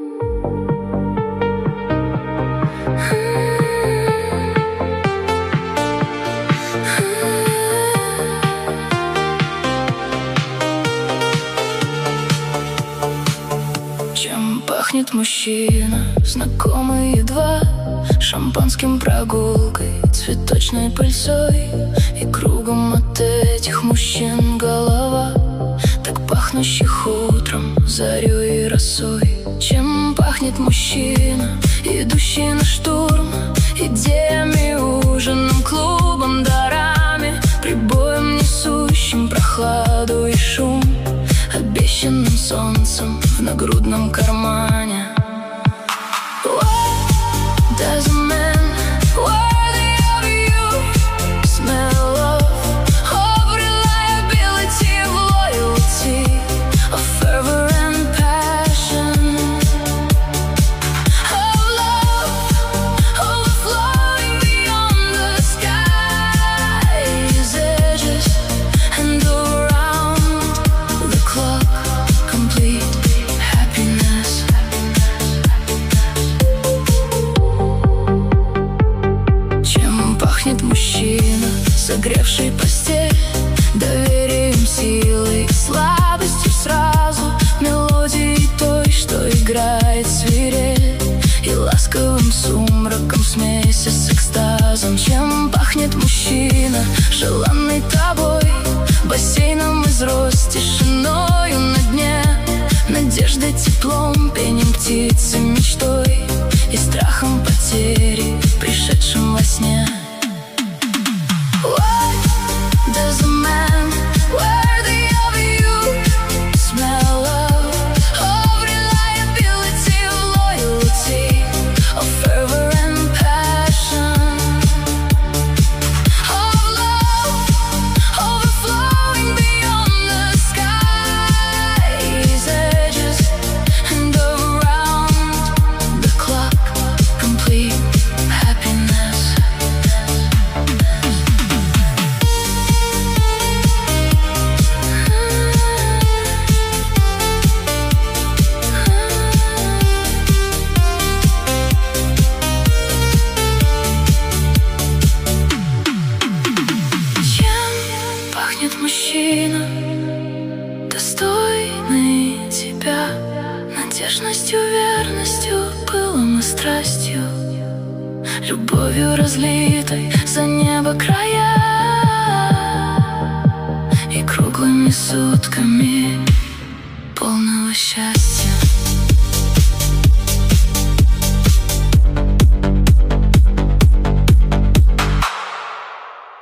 Чем пахнет мужчина, знакомый едва, шампанским, прогулкой, цветочной пыльцой. И кругом от этих мужчин голова, так пахнущих утром, зарей и росой. Чем пахнет мужчина, идущий на штурм, идеями, ужином, клубом, дарами, прибоем, несущим прохладу и шум, обещанным солнцем в нагрудном кармане. Does a man worthy of you smell of reliability, of loyalty, of fervor and passion, of love overflowing beyond the sky's edges and around the clock, complete happiness. Чем пахнет мужчина, согревший постель, доверием, силой, слабостью сразу, мелодией той, что играет свирель, и ласковым сумраком смеси с экстазом. Чем пахнет мужчина, желанный тобой, бассейном из роз, тишиною на дне, надеждой, теплом, пением птицы, мечтой и страхом потери, пришедшим во сне. What does a man worthy of you smell of reliability, of loyalty, of fervor and passion, of love overflowing beyond the sky's edges and around the clock, complete happiness. Чем пахнет мужчина, достойный тебя, надежностью, верностью, пылом и страстью, любовью, разлитой за небо края, и круглыми сутками полного счастья.